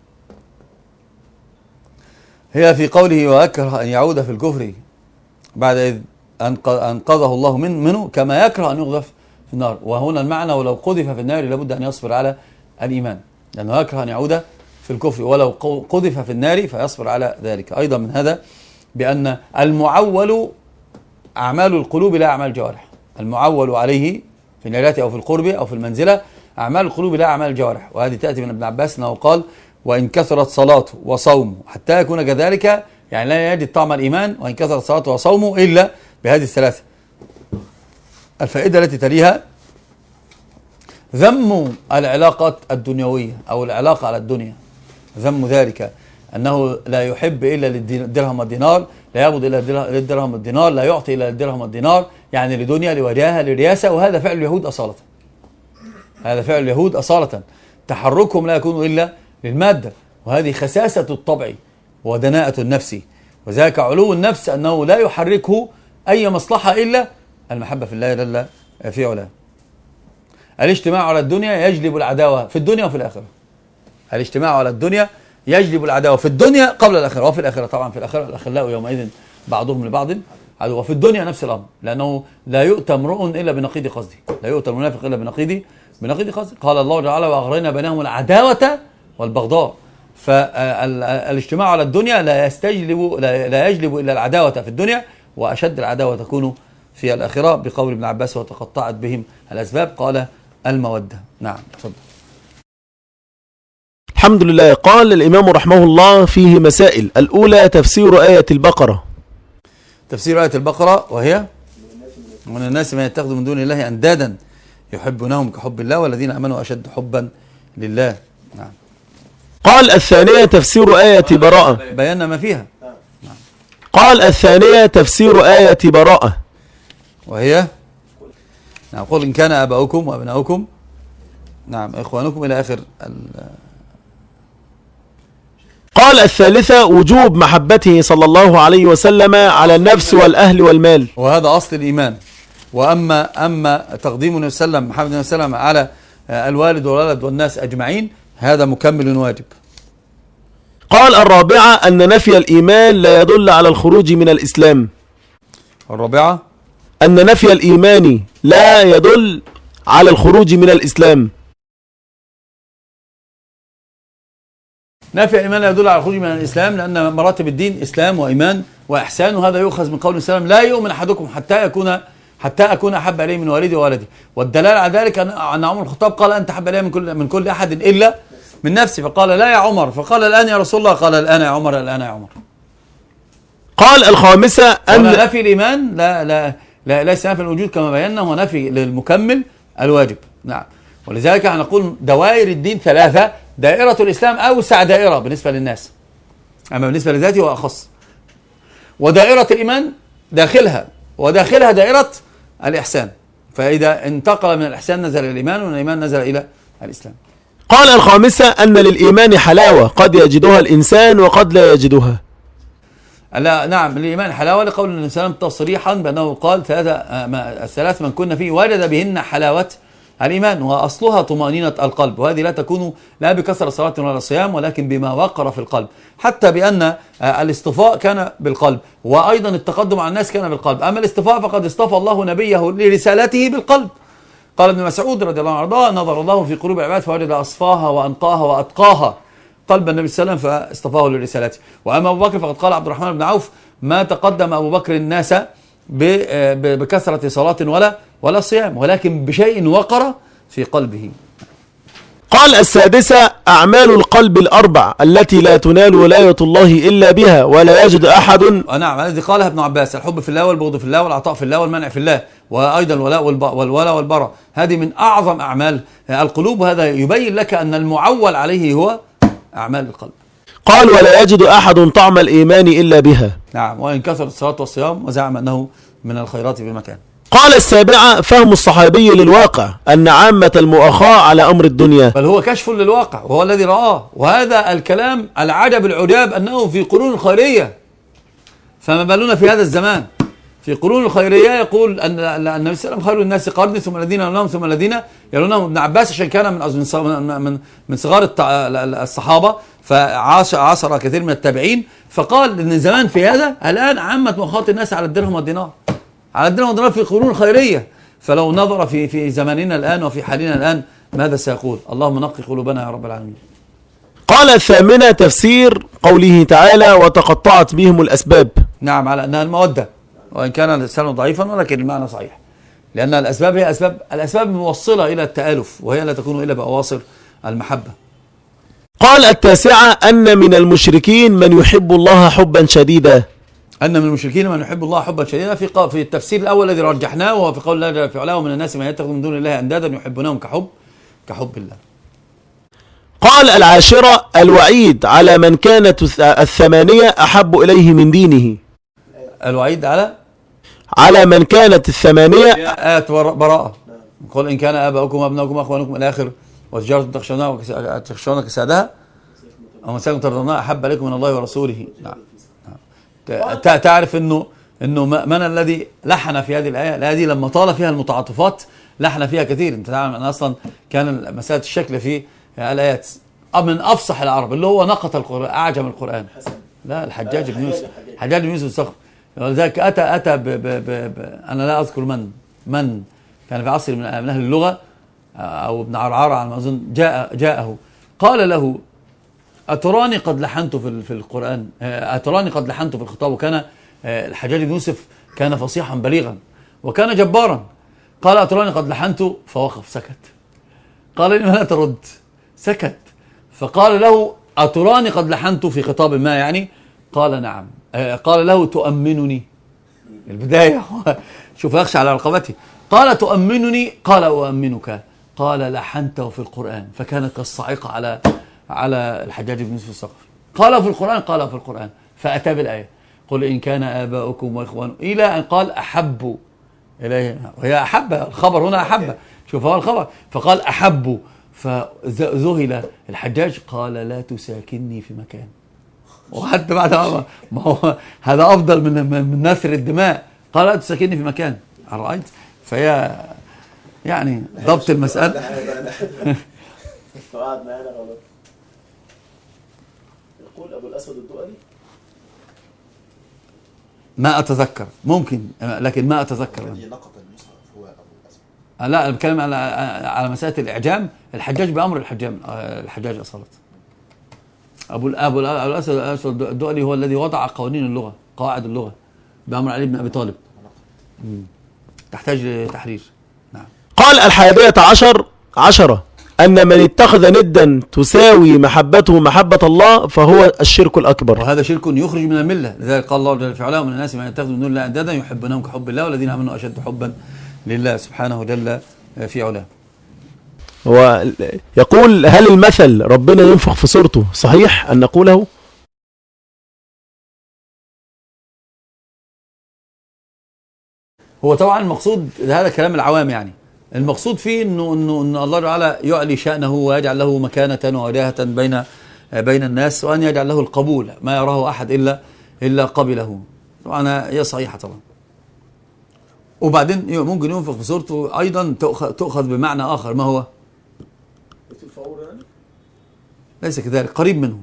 هي في قوله ويكره أن يعود في الكفر بعد إذ أنقذه الله من منه كما يكره أن يقذف في النار. وهنا المعنى ولو قذف في النار لابد أن يصبر على الإيمان، لأنه يكره أن يعود في الكفر، ولو قذف في النار فيصبر على ذلك. أيضا من هذا بأن المعول أعمال القلوب لا أعمال الجوارح. المعول عليه في النجاة أو في القرب أو في المنزلة أعمال القلوب لا أعمال الجوارح. وهذه تأتي من ابن عباس أنه قال وإن كثرت صلاته وصومه حتى يكون كذلك، يعني لا يجد طعم الإيمان وإن كثرت صلاته وصومه إلا بهذه الثلاثة. الفائدة التي تليها ذم العلاقات الدنيوية أو العلاقة على الدنيا، ذم ذلك أنه لا يحب إلا للدرهم والدينار، لا يعبد إلا للدرهم والدينار، لا يعطي إلا للدرهم والدينار، يعني لدنيا لوجاهة لرياسة. وهذا فعل اليهود أصالة، هذا فعل اليهود أصالة، تحركهم لا يكون إلا للمادة، وهذه خساسة الطبع ودناءة النفس. وذلك علو النفس أنه لا يحركه أي مصلحة إلا المحبة في الله جل في علاه. الاجتماع على الدنيا يجلب العداوة في الدنيا وفي الآخرة. الاجتماع على الدنيا يجلب العداوة في الدنيا قبل الآخرة، وفي الآخرة طبعا في الآخرة الأخلاء يومئذ بعضهم لبعض عدو، وفي الدنيا نفس الأمر، لأنه لا يؤتى امرؤ إلا بنقيض قصده، لا يؤتى المنافق إلا بنقيض بنقيض قصده. قال الله تعالى وأغرينا بينهم العداوة والبغضاء. فالاجتماع على الدنيا لا يستجلب لا يجلب إلا العداوة في الدنيا، وأشد العداوة تكون في الآخرة، بقول ابن عباس وتقطعت بهم الأسباب. قال المودة. نعم تفضل. الحمد لله. قال الإمام رحمه الله فيه مسائل. الأولى تفسير آية البقرة. تفسير آية البقرة وهي من الناس من يتخذ من دون الله أندادا يحبونهم كحب الله والذين آمنوا أشد حبا لله. نعم. قال الثانية تفسير آية براءة. بينا ما فيها. نعم. قال الثانية تفسير آية براءة وهي نعم قل إن كان آباؤكم وأبناؤكم نعم إخوانكم إلى آخر ال... قال قال الثالثة وجوب محبته صلى الله عليه وسلم على النفس والأهل والمال. وهذا أصل الإيمان. وأما أما تقديم النبي صلى الله عليه وسلم محمد النبي صلى الله عليه وسلم على الوالد والولد والناس أجمعين هذا مكمل واجب. قال الرابعة أن نفي الإيمان لا يدل على الخروج من الإسلام. الرابعة أن نفي الإيمان لا يدل على الخروج من الإسلام. نفي الإيمان لا يدل على الخروج من الإسلام، لأن مراتب الدين إسلام وإيمان وإحسان، وهذا يؤخذ من قول السلام لا يؤمن أحدكم حتى يكون حتى أكون أحب إليه من والدي وولدي. والدلالة على ذلك أن عمر الخطاب قال أنت أحب إليه من كل من كل أحد إلا من نفسي، فقال لا يا عمر، فقال الآن يا رسول الله، قال الآن يا عمر، الآن يا عمر. قال الخامسة أن نفي الإيمان لا لا لا ليس نفي الوجود كما بينا، هو نفي للمكمل الواجب. نعم، ولذلك نقول دوائر الدين ثلاثة، دائرة الإسلام أوسع دائرة بالنسبة للناس، أما بالنسبة لذاته هو أخص. ودائرة الإيمان داخلها، وداخلها دائرة الإحسان، فإذا انتقل من الإحسان نزل إلى الإيمان، ومن الإيمان نزل إلى الإسلام. قال الخامسة أن للإيمان حلاوة قد يجدها الإنسان وقد لا يجدها. لا نعم، للإيمان حلاوة لقول النبي صلى الله عليه وسلم تصريحا بأنه قال ثلاثة الثلاث من كنا فيه وجد بهن حلاوة الإيمان، وأصلها طمأنينة القلب، وهذه لا تكون لا بكثرة صلاة ولا صيام، ولكن بما وقر في القلب، حتى بأن الاصطفاء كان بالقلب، وأيضا التقدم على الناس كان بالقلب. أما الاصطفاء فقد اصطفى الله نبيه لرسالته بالقلب. قال ابن مسعود رضي الله عنه نظر الله في قلوب العباد فوجد أصفاها وأنقاها وأتقاها قلب النبي صلى الله عليه وسلم فاصطفاه لرسالته. وأما أبو بكر فقد قال عبد الرحمن بن عوف ما تقدم أبو بكر الناس بكثرة صلاة ولا ولا صيام، ولكن بشيء وقر في قلبه. قال السادسة أعمال القلب الأربع التي لا تنال ولاية الله إلا بها ولا يجد أحد. نعم، الذي قالها ابن عباس: الحب في الله والبغض في الله والعطاء في الله والمنع في الله، وأيضا الولاء والولاء والبراء. هذه من أعظم أعمال القلوب، وهذا يبين لك أن المعول عليه هو أعمال القلب. قال ولا يجد أحد طعم الإيمان إلا بها. نعم، وإن كثرت الصلاة والصيام وزعم أنه من الخيرات في مكان. قال السابعة فهم الصحابي للواقع أن عامة المؤاخاة على أمر الدنيا، بل هو كشف للواقع وهو الذي رآه. وهذا الكلام العجب العجاب أنه في قرون الخيرية، فما بالنا في هذا الزمان. في قرون الخيرية يقول أن النبي صلى الله عليه وسلم خير الناس قرني ثم الذين يلونهم ثم الذين يلونهم. ابن عباس عشان كان من من من صغار الصحابة فعاش عاصر كثير من التابعين، فقال إن زمان في هذا الآن عامة مؤاخاة الناس على الدرهم والدينار، على الدرهم والدينار في قرون الخيرية. فلو نظر في في زماننا الآن وفي حالنا الآن ماذا سيقول؟ اللهم نقي قلوبنا يا رب العالمين. قال الثامنة تفسير قوله تعالى وتقطعت بهم الأسباب. نعم، على أنها المودة، وإن كان الإنسان ضعيفا ولكن المعنى صحيح، لأن الأسباب هي أسباب الأسباب الموصلة إلى التآلف، وهي لا تكون إلا بأواصر المحبة. قال التاسعة أن من المشركين من يحب الله حبا شديدا. أن من المشركين من يحب الله حبا شديدا في في التفسير الأول الذي رجحناه، وهو في قول الله في علاه: ومن الناس من يتخذ من دون الله أندادا يحبونهم كحب كحب الله. قال العاشرة الوعيد على من كانت الثمانية أحب إليه من دينه. الوعيد على على من كانت الثمانية آيات براءة. قل إن كان آباؤكم وأبناؤكم وأخوانكم إلى آخر وتجارة تخشونها تخشون كسادها أو مساكن ترضونها أحب إليكم من الله ورسوله. نعم. تعرف إنه إنه من الذي لحن في هذه الآية؟ الآية دي لما طال فيها المتعاطفات لحن فيها كثير. أنت تعلم أن أصلا كان مسألة الشكل في الآيات من أفصح العرب، اللي هو نقط القرآن أعجم القرآن. لا، الحجاج بن يوسف الحجاج بن يوسف الثقفي. ولذلك أتى أتى ب ب ب ب أنا لا أذكر من من كان في عصر من أهل اللغة أو ابن عرعرة على ما أظن، جاء جاءه قال له: أتراني قد لحنت في في القرآن، أتراني قد لحنت في الخطاب. وكان الحجاج بن يوسف كان فصيحا بليغا وكان جبارا. قال: أتراني قد لحنت، فوقف سكت. قال: لما لا ترد؟ سكت. فقال له: أتراني قد لحنت في خطاب ما يعني؟ قال: نعم. قال له: تؤمنني؟ البداية شوف يخشى على رقبته. قال: تؤمنني؟ قال: أؤمنك. قال: لحنته في القرآن. فكانت كالصاعقة على على الحجاج بن يوسف الثقفي. قال: في القرآن؟ قال: في القرآن. فأتى بالآية: قل إن كان آباؤكم وإخوانكم، إلى أن قال: أحب إليه، وهي أحب، الخبر هنا أحب، شوف هو الخبر، فقال: أحب. فذهل الحجاج، قال: لا تساكنني في مكان، وحتى بعد ما ما هو هذا افضل من من من نثر الدماء. قال لا تسكنني في مكان، رايت؟ فهي يعني ضبط المساله. وقعد معانا غلط. يقول ابو الاسود الدؤلي ما اتذكر، ممكن لكن ما اتذكر. الذي نقض المصحف هو ابو الاسود. لا، انا بتكلم على على مساله الاعجام. الحجاج بامر الحجام الحجاج اصلت. ابو ابو الاسود الاسود الدؤلي هو الذي وضع قوانين اللغه، قواعد اللغه بامر علي بن ابي طالب. مم. تحتاج لتحرير. نعم. قال الحادية عشر عشرة أن من اتخذ ندا تساوي محبته محبة الله فهو الشرك الأكبر، وهذا شرك يخرج من المله. لذلك قال الله جل في علاه: من الناس من يتخذ من دون الله اندادا يحبونهم كحب الله والذين امنوا اشد حبا لله سبحانه جل في علاه. ويقول: هل المثل ربنا ينفخ في صورته صحيح أن نقوله؟ هو طبعا المقصود هذا كلام العوام، يعني المقصود فيه انه انه ان الله تعالى يعلي شأنه ويجعل له مكانة ووجاهة بين بين الناس، وان يجعل له القبول، ما يراه احد الا الا قبله. طبعا هي صحيحة طبعا. وبعدين ممكن ينفخ في صورته ايضا تؤخذ تؤخذ بمعنى اخر. ما هو؟ الفور يعني ليس كذلك، قريب منه.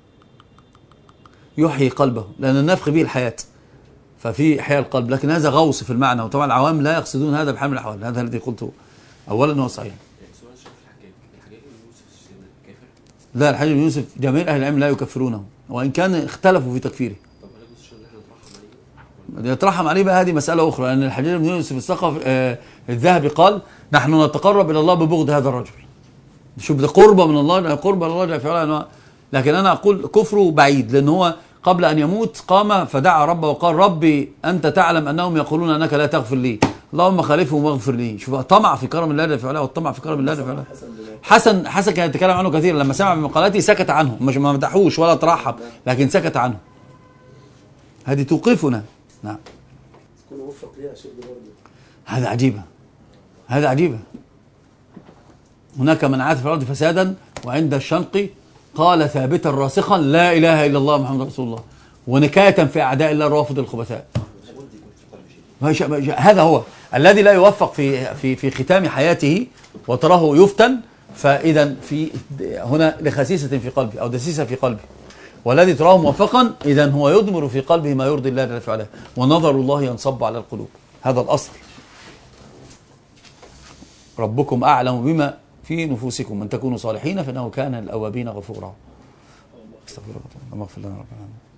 يحيي قلبه، لان النفخ به الحياة، ففي إحياء القلب، لكن هذا غوص في المعنى، وطبعا العوام لا يقصدون هذا بحال من الأحوال. هذا الذي قلته أولا هو صحيح. سؤال شيخ الحجاج، الحجاج بن يوسف كافر؟ لا، الحجاج بن يوسف جميع أهل العلم لا يكفرونه، وإن كان اختلفوا في تكفيره. طب هل يجوز ان احنا نترحم عليه؟ يترحم عليه بقى هذه مسألة أخرى، لأن الحجاج بن يوسف الثقفي آه الذهبي قال: نحن نتقرب إلى الله ببغض هذا الرجل. شوف، ده قربة من الله، قربة من الله فعلا. لكن أنا أقول كفره بعيد، لأن هو قبل أن يموت قام فدعا ربه وقال: ربي أنت تعلم أنهم يقولون أنك لا تغفر لي، اللهم خالفهم واغفر لي. شوف، طمع في كرم الله جل وعلا، والطمع في كرم الله جل وعلا. حسن حسن كان يتكلم عنه كثيرا، لما سمع بمقالاته سكت عنه، مش ما مدحوش ولا ترحب، لكن سكت عنه. هذه توقفنا. نعم. تكون موفق ليها شيء دي برضه. هذا عجيبة، هذا عجيبة. هناك من عاث في الأرض فسادا وعند الشنق قال ثابتا راسخا: لا إله إلا الله محمد رسول الله، ونكاية في أعداء الله الرافض الخبثاء. هذا هو الذي لا يوفق في في في ختام حياته وتراه يفتن، فإذا في هنا لخسيسة في قلبه أو دسيسة في قلبه. والذي تراه موفقا إذا هو يضمر في قلبه ما يرضي الله جل وعلا، ونظر الله ينصب على القلوب. هذا الأصل. ربكم أعلم بما في نفوسكم، من تكونوا صالحين فإنه كان للأوابين غفورا. استغفر الله، اللهم اغفر لنا ربنا.